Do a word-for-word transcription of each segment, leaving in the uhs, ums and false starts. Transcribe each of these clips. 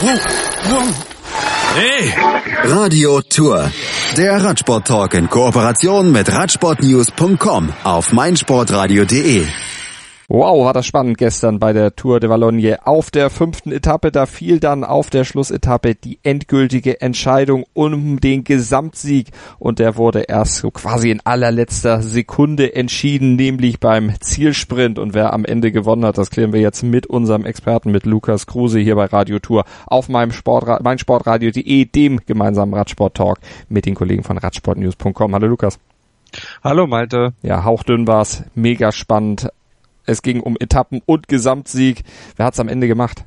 Hey! Radio Tour. Der Radsport-Talk in Kooperation mit radsportnews punkt com auf meinsportradio punkt de. Wow, war das spannend gestern bei der Tour de Wallonie. Auf der fünften Etappe, da fiel dann auf der Schlussetappe die endgültige Entscheidung um den Gesamtsieg. Und der wurde erst so quasi in allerletzter Sekunde entschieden, nämlich beim Zielsprint. Und wer am Ende gewonnen hat, das klären wir jetzt mit unserem Experten, mit Lukas Kruse hier bei Radio Tour auf meinem Sportra- meinsportradio punkt de, dem gemeinsamen Radsport-Talk mit den Kollegen von radsportnews punkt com. Hallo Lukas. Hallo Malte. Ja, hauchdünn war's, mega spannend. Es ging um Etappen und Gesamtsieg. Wer hat's am Ende gemacht?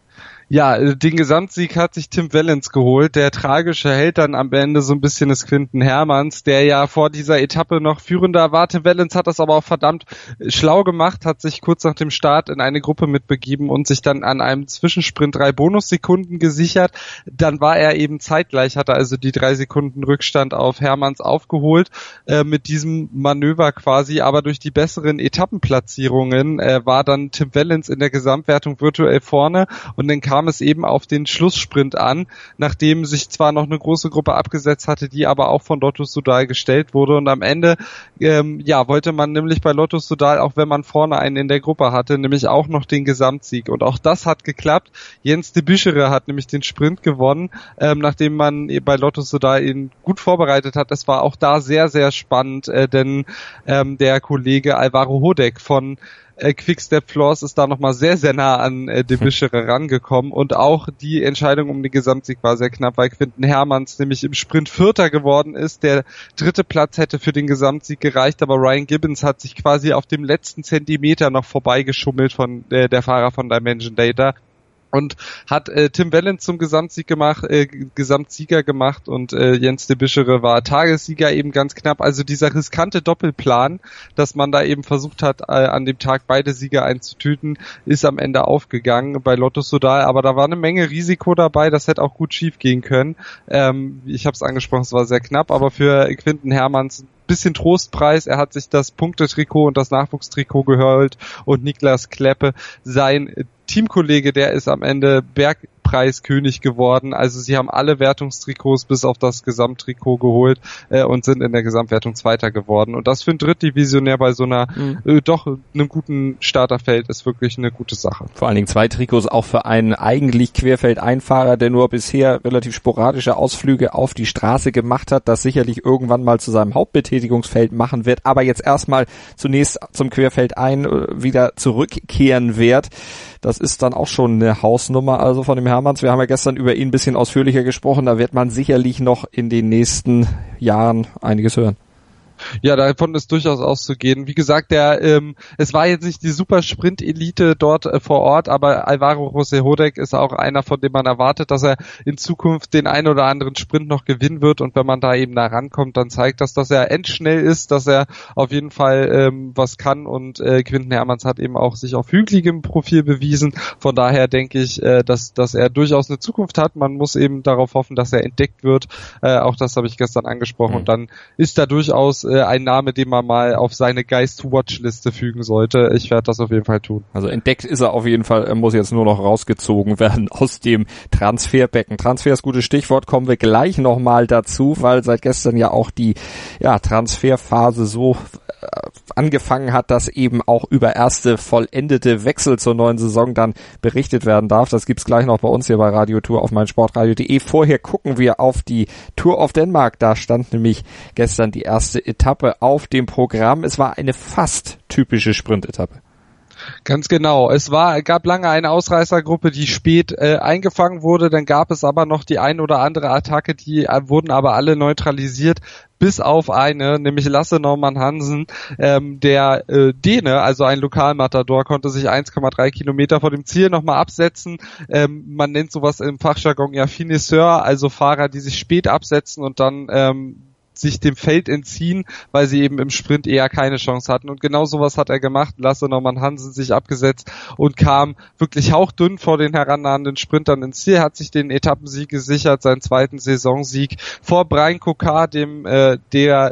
Ja, den Gesamtsieg hat sich Tim Wellens geholt. Der tragische Held dann am Ende so ein bisschen des Quinten Hermanns, der ja vor dieser Etappe noch führender war. Tim Wellens hat das aber auch verdammt schlau gemacht, hat sich kurz nach dem Start in eine Gruppe mitbegeben und sich dann an einem Zwischensprint drei Bonussekunden gesichert. Dann war er eben zeitgleich, hatte also die drei Sekunden Rückstand auf Hermanns aufgeholt äh, mit diesem Manöver quasi. Aber durch die besseren Etappenplatzierungen äh, war dann Tim Wellens in der Gesamtwertung virtuell vorne und dann kam es eben auf den Schlusssprint an, nachdem sich zwar noch eine große Gruppe abgesetzt hatte, die aber auch von Lotto Soudal gestellt wurde und am Ende ähm, ja wollte man nämlich bei Lotto Soudal, auch wenn man vorne einen in der Gruppe hatte, nämlich auch noch den Gesamtsieg und auch das hat geklappt. Jens de Bischere hat nämlich den Sprint gewonnen, ähm, nachdem man bei Lotto Soudal ihn gut vorbereitet hat. Es war auch da sehr, sehr spannend, äh, denn ähm, der Kollege Alvaro Hodeg von Äh, Quickstep Floors ist da nochmal sehr, sehr nah an äh, de Bischere rangekommen und auch die Entscheidung um den Gesamtsieg war sehr knapp, weil Quinten Hermanns nämlich im Sprint Vierter geworden ist. Der dritte Platz hätte für den Gesamtsieg gereicht, aber Ryan Gibbons hat sich quasi auf dem letzten Zentimeter noch vorbeigeschummelt von äh, der Fahrer von Dimension Data. Und hat äh, Tim Wellens zum Gesamtsieg gemacht, äh, Gesamtsieger gemacht und äh, Jens de Bischere war Tagessieger eben ganz knapp. Also dieser riskante Doppelplan, dass man da eben versucht hat, äh, an dem Tag beide Sieger einzutüten, ist am Ende aufgegangen bei Lotto Soudal. Aber da war eine Menge Risiko dabei, das hätte auch gut schief gehen können. Ähm, ich habe es angesprochen, es war sehr knapp, aber für Quinten Hermanns bisschen Trostpreis. Er hat sich das Punktetrikot und das Nachwuchstrikot geholt und Niklas Kleppe, sein Teamkollege, der ist am Ende Bergpreiskönig geworden. Also sie haben alle Wertungstrikots bis auf das Gesamttrikot geholt äh, und sind in der Gesamtwertung Zweiter geworden. Und das für einen Drittdivisionär bei so einer mhm. äh, doch einem guten Starterfeld ist wirklich eine gute Sache. Vor allen Dingen zwei Trikots auch für einen eigentlich Querfeldeinfahrer, der nur bisher relativ sporadische Ausflüge auf die Straße gemacht hat, das sicherlich irgendwann mal zu seinem Hauptbetätigungsfeld machen wird, aber jetzt erstmal zunächst zum Querfeldein wieder zurückkehren wird. Das ist dann auch schon eine Hausnummer, also von dem Hermanns. Wir haben ja gestern über ihn ein bisschen ausführlicher gesprochen. Da wird man sicherlich noch in den nächsten Jahren einiges hören. Ja, davon ist durchaus auszugehen. Wie gesagt, der ähm, es war jetzt nicht die super Sprint-Elite dort äh, vor Ort, aber Alvaro José Hodeg ist auch einer, von dem man erwartet, dass er in Zukunft den ein oder anderen Sprint noch gewinnen wird und wenn man da eben da rankommt, dann zeigt das, dass er endschnell ist, dass er auf jeden Fall ähm, was kann und äh, Quinten Hermanns hat eben auch sich auf hügeligem Profil bewiesen. Von daher denke ich, äh, dass, dass er durchaus eine Zukunft hat. Man muss eben darauf hoffen, dass er entdeckt wird. Äh, auch das habe ich gestern angesprochen. Mhm. Und dann ist da durchaus ein Name, den man mal auf seine Guys-to-Watch-Liste fügen sollte. Ich werde das auf jeden Fall tun. Also entdeckt ist er auf jeden Fall, er muss jetzt nur noch rausgezogen werden aus dem Transferbecken. Transfer ist gutes Stichwort, kommen wir gleich nochmal dazu, weil seit gestern ja auch die ja, Transferphase so äh, angefangen hat, dass eben auch über erste vollendete Wechsel zur neuen Saison dann berichtet werden darf. Das gibt's gleich noch bei uns hier bei Radio Tour auf meinsportradio punkt de. Vorher gucken wir auf die Tour of Denmark. Da stand nämlich gestern die erste Etappe auf dem Programm. Es war eine fast typische Sprintetappe. Ganz genau. Es war, gab lange eine Ausreißergruppe, die spät äh, eingefangen wurde. Dann gab es aber noch die ein oder andere Attacke, die äh, wurden aber alle neutralisiert. Bis auf eine, nämlich Lasse Norman Hansen, ähm, der äh, Däne, also ein Lokalmatador, konnte sich eins Komma drei Kilometer vor dem Ziel nochmal absetzen. Ähm, man nennt sowas im Fachjargon ja Finisseur, also Fahrer, die sich spät absetzen und dann ähm, sich dem Feld entziehen, weil sie eben im Sprint eher keine Chance hatten. Und genau sowas hat er gemacht. Lasse Norman Hansen sich abgesetzt und kam wirklich hauchdünn vor den herannahenden Sprintern ins Ziel, hat sich den Etappensieg gesichert, seinen zweiten Saisonsieg vor Brian Cocard, dem äh, der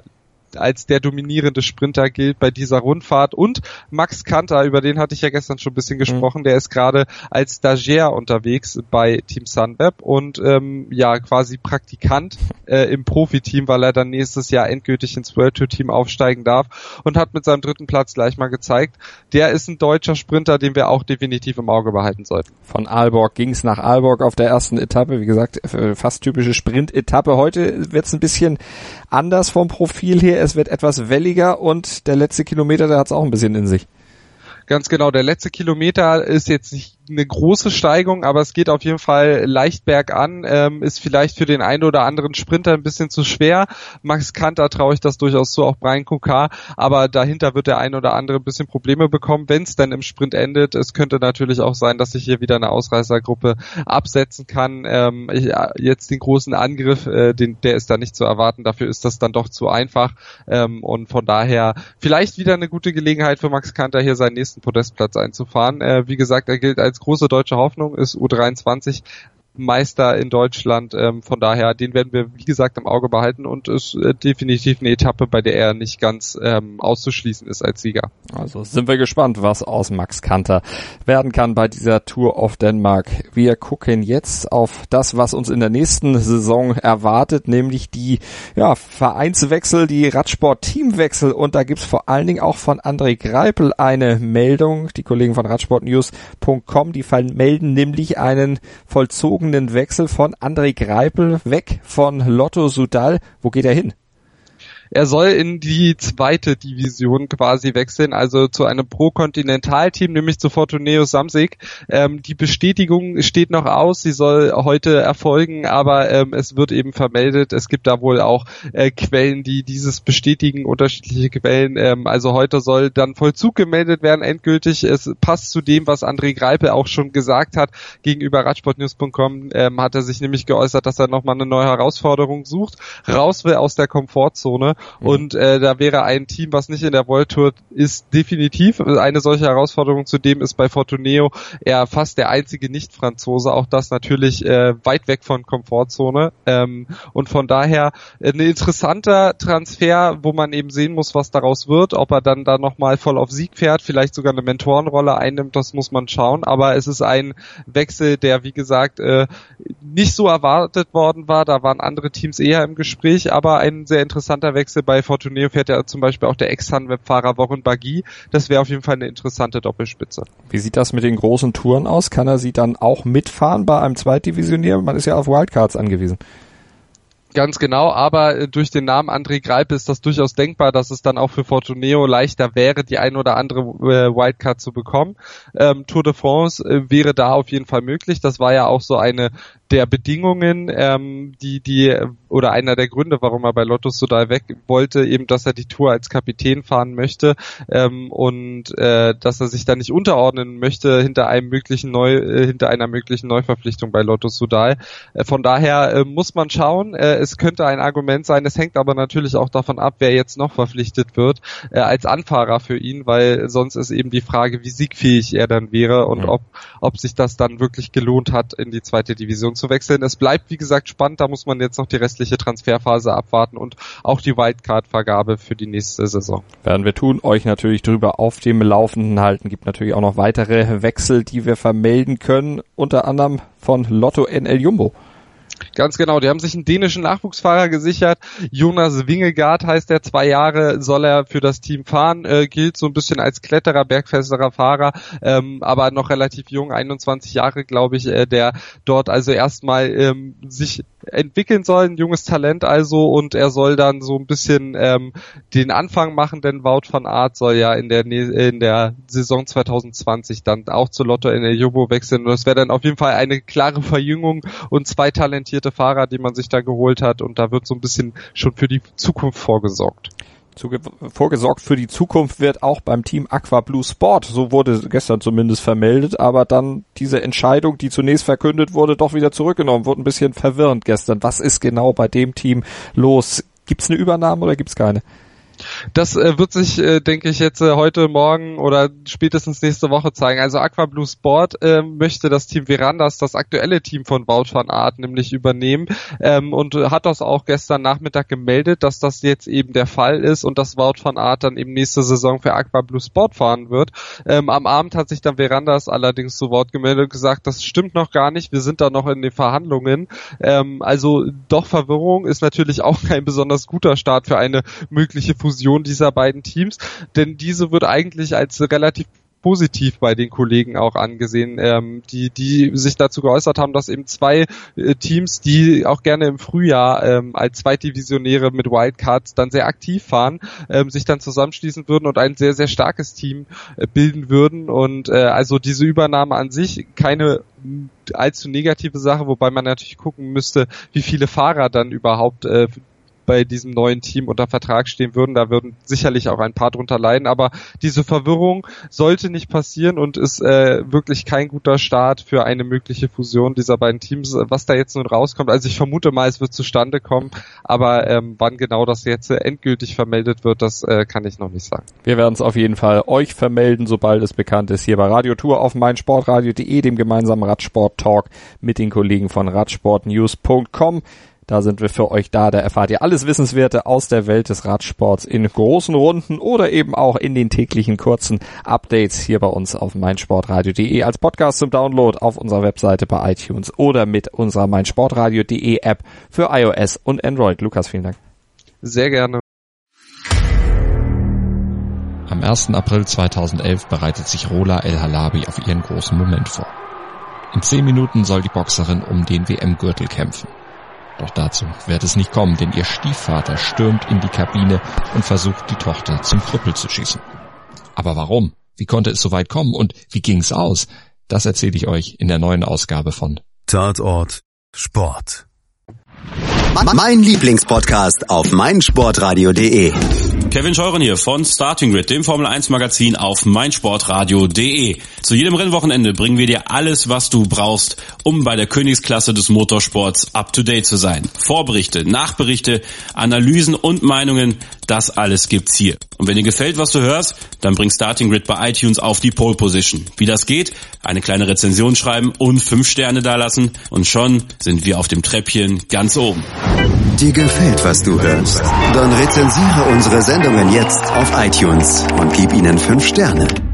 als der dominierende Sprinter gilt bei dieser Rundfahrt. Und Max Kanter, über den hatte ich ja gestern schon ein bisschen gesprochen, mhm. der ist gerade als Stagiaire unterwegs bei Team Sunweb und ähm, ja quasi Praktikant äh, im Profiteam, weil er dann nächstes Jahr endgültig ins World Tour Team aufsteigen darf und hat mit seinem dritten Platz gleich mal gezeigt, der ist ein deutscher Sprinter, den wir auch definitiv im Auge behalten sollten. Von Aalborg ging's nach Aalborg auf der ersten Etappe, wie gesagt, fast typische Sprint-Etappe. Heute wird's ein bisschen anders vom Profil her, es wird etwas welliger und der letzte Kilometer, der hat's auch ein bisschen in sich. Ganz genau, der letzte Kilometer ist jetzt nicht eine große Steigung, aber es geht auf jeden Fall leicht bergan, ähm, ist vielleicht für den einen oder anderen Sprinter ein bisschen zu schwer. Max Kanter traue ich das durchaus zu, auch Brian Kokar, aber dahinter wird der ein oder andere ein bisschen Probleme bekommen, wenn es dann im Sprint endet. Es könnte natürlich auch sein, dass sich hier wieder eine Ausreißergruppe absetzen kann. Ähm, ich, jetzt den großen Angriff, äh, den, der ist da nicht zu erwarten, dafür ist das dann doch zu einfach ähm, und von daher vielleicht wieder eine gute Gelegenheit für Max Kanter, hier seinen nächsten Podestplatz einzufahren. Äh, wie gesagt, er gilt als große deutsche Hoffnung, ist U dreiundzwanzig Meister in Deutschland, ähm, von daher, den werden wir, wie gesagt, im Auge behalten und ist äh, definitiv eine Etappe, bei der er nicht ganz ähm, auszuschließen ist als Sieger. Also sind wir gespannt, was aus Max Kanter werden kann bei dieser Tour of Denmark. Wir gucken jetzt auf das, was uns in der nächsten Saison erwartet, nämlich die ja, Vereinswechsel, die Radsport-Teamwechsel und da gibt's vor allen Dingen auch von André Greipel eine Meldung, die Kollegen von radsportnews punkt com, die melden nämlich einen vollzogenen Wechsel von André Greipel weg von Lotto Soudal. Wo geht er hin? Er soll in die zweite Division quasi wechseln, also zu einem Pro-Kontinental-Team, nämlich zu Fortuneo Samsic. Ähm, die Bestätigung steht noch aus, sie soll heute erfolgen, aber ähm, es wird eben vermeldet. Es gibt da wohl auch äh, Quellen, die dieses bestätigen, unterschiedliche Quellen. Ähm, also heute soll dann Vollzug gemeldet werden, endgültig. Es passt zu dem, was André Greipel auch schon gesagt hat. Gegenüber radsportnews punkt com ähm, hat er sich nämlich geäußert, dass er nochmal eine neue Herausforderung sucht, raus will aus der Komfortzone. Und äh, da wäre ein Team, was nicht in der World Tour ist, definitiv eine solche Herausforderung. Zudem ist bei Fortuneo er fast der einzige Nicht-Franzose, auch das natürlich äh, weit weg von Komfortzone. Ähm, und von daher äh, ein interessanter Transfer, wo man eben sehen muss, was daraus wird, ob er dann da nochmal voll auf Sieg fährt, vielleicht sogar eine Mentorenrolle einnimmt, das muss man schauen. Aber es ist ein Wechsel, der, wie gesagt, äh, nicht so erwartet worden war. Da waren andere Teams eher im Gespräch, aber ein sehr interessanter Wechsel. Bei Fortuneo fährt ja zum Beispiel auch der Ex-Sunweb-Fahrer Warren Barguil. Das wäre auf jeden Fall eine interessante Doppelspitze. Wie sieht das mit den großen Touren aus? Kann er sie dann auch mitfahren bei einem Zweitdivisionier? Man ist ja auf Wildcards angewiesen. Ganz genau, aber durch den Namen André Greipel ist das durchaus denkbar, dass es dann auch für Fortuneo leichter wäre, die ein oder andere äh, Wildcard zu bekommen. Ähm, Tour de France äh, wäre da auf jeden Fall möglich. Das war ja auch so eine der Bedingungen, ähm, die die oder einer der Gründe, warum er bei Lotto Soudal weg wollte, eben, dass er die Tour als Kapitän fahren möchte ähm, und äh, dass er sich da nicht unterordnen möchte hinter einem möglichen Neu äh, hinter einer möglichen Neuverpflichtung bei Lotto Soudal. Äh, von daher äh, muss man schauen. Äh, es könnte ein Argument sein. Es hängt aber natürlich auch davon ab, wer jetzt noch verpflichtet wird äh, als Anfahrer für ihn, weil sonst ist eben die Frage, wie siegfähig er dann wäre und ob ob sich das dann wirklich gelohnt hat, in die zweite Division zu wechseln. Es bleibt, wie gesagt, spannend. Da muss man jetzt noch die restliche Transferphase abwarten und auch die Wildcard-Vergabe für die nächste Saison. Werden wir tun. Euch natürlich drüber auf dem Laufenden halten. Gibt natürlich auch noch weitere Wechsel, die wir vermelden können. Unter anderem von Lotto N L Jumbo. Ganz genau, die haben sich einen dänischen Nachwuchsfahrer gesichert. Jonas Vingegaard heißt er, zwei Jahre soll er für das Team fahren, äh, gilt so ein bisschen als Kletterer, bergfesterer Fahrer, ähm, aber noch relativ jung, einundzwanzig Jahre, glaube ich, äh, der dort also erstmal ähm, sich entwickeln soll, ein junges Talent also, und er soll dann so ein bisschen ähm, den Anfang machen, denn Wout van Aert soll ja in der in der Saison zwanzig zwanzig dann auch zu Lotto N L Jumbo wechseln, und das wäre dann auf jeden Fall eine klare Verjüngung und zwei talentierte Fahrer, die man sich da geholt hat, und da wird so ein bisschen schon für die Zukunft vorgesorgt. Zuge- vorgesorgt für die Zukunft wird auch beim Team Aqua Blue Sport, so wurde gestern zumindest vermeldet, aber dann diese Entscheidung, die zunächst verkündet wurde, doch wieder zurückgenommen, wurde ein bisschen verwirrend gestern. Was ist genau bei dem Team los? Gibt's eine Übernahme oder gibt's keine? Das äh, wird sich, äh, denke ich, jetzt äh, heute, morgen oder spätestens nächste Woche zeigen. Also Aqua Blue Sport äh, möchte das Team Verandas, das aktuelle Team von Wout van Aert, nämlich übernehmen ähm, und äh, hat das auch gestern Nachmittag gemeldet, dass das jetzt eben der Fall ist und dass Wout van Aert dann eben nächste Saison für Aqua Blue Sport fahren wird. Ähm, am Abend hat sich dann Verandas allerdings zu Wort gemeldet und gesagt, das stimmt noch gar nicht, wir sind da noch in den Verhandlungen. Ähm, also doch Verwirrung, ist natürlich auch kein besonders guter Start für eine mögliche Fusion dieser beiden Teams, denn diese wird eigentlich als relativ positiv bei den Kollegen auch angesehen, ähm, die die sich dazu geäußert haben, dass eben zwei äh, Teams, die auch gerne im Frühjahr ähm, als Zweitdivisionäre mit Wildcards dann sehr aktiv fahren, ähm, sich dann zusammenschließen würden und ein sehr, sehr starkes Team äh, bilden würden und äh, also diese Übernahme an sich keine allzu negative Sache, wobei man natürlich gucken müsste, wie viele Fahrer dann überhaupt äh, bei diesem neuen Team unter Vertrag stehen würden. Da würden sicherlich auch ein paar drunter leiden, aber diese Verwirrung sollte nicht passieren und ist äh, wirklich kein guter Start für eine mögliche Fusion dieser beiden Teams. Was da jetzt nun rauskommt, also ich vermute mal, es wird zustande kommen, aber ähm, wann genau das jetzt äh, endgültig vermeldet wird, das äh, kann ich noch nicht sagen. Wir werden es auf jeden Fall euch vermelden, sobald es bekannt ist, hier bei Radio Tour auf meinsportradio punkt de, dem gemeinsamen Radsport-Talk mit den Kollegen von radsportnews punkt com. Da sind wir für euch da, da erfahrt ihr alles Wissenswerte aus der Welt des Radsports in großen Runden oder eben auch in den täglichen kurzen Updates hier bei uns auf meinsportradio punkt de als Podcast zum Download auf unserer Webseite bei iTunes oder mit unserer meinsportradio punkt de App für iOS und Android. Lukas, vielen Dank. Sehr gerne. Am ersten April zweitausendelf bereitet sich Rola El Halabi auf ihren großen Moment vor. In zehn Minuten soll die Boxerin um den W M-Gürtel kämpfen. Doch dazu wird es nicht kommen, denn ihr Stiefvater stürmt in die Kabine und versucht, die Tochter zum Krüppel zu schießen. Aber warum? Wie konnte es so weit kommen und wie ging's aus? Das erzähle ich euch in der neuen Ausgabe von Tatort Sport. Mein Lieblingspodcast auf meinsportradio punkt de. Kevin Scheuren hier von Starting Grid, dem Formel eins Magazin auf meinsportradio punkt de. Zu jedem Rennwochenende bringen wir dir alles, was du brauchst, um bei der Königsklasse des Motorsports up to date zu sein. Vorberichte, Nachberichte, Analysen und Meinungen, das alles gibt's hier. Und wenn dir gefällt, was du hörst, dann bring Starting Grid bei iTunes auf die Pole Position. Wie das geht? Eine kleine Rezension schreiben und fünf Sterne dalassen und schon sind wir auf dem Treppchen ganz oben. Dir gefällt, was du hörst? Dann rezensiere unsere Sendungen jetzt auf iTunes und gib ihnen fünf Sterne.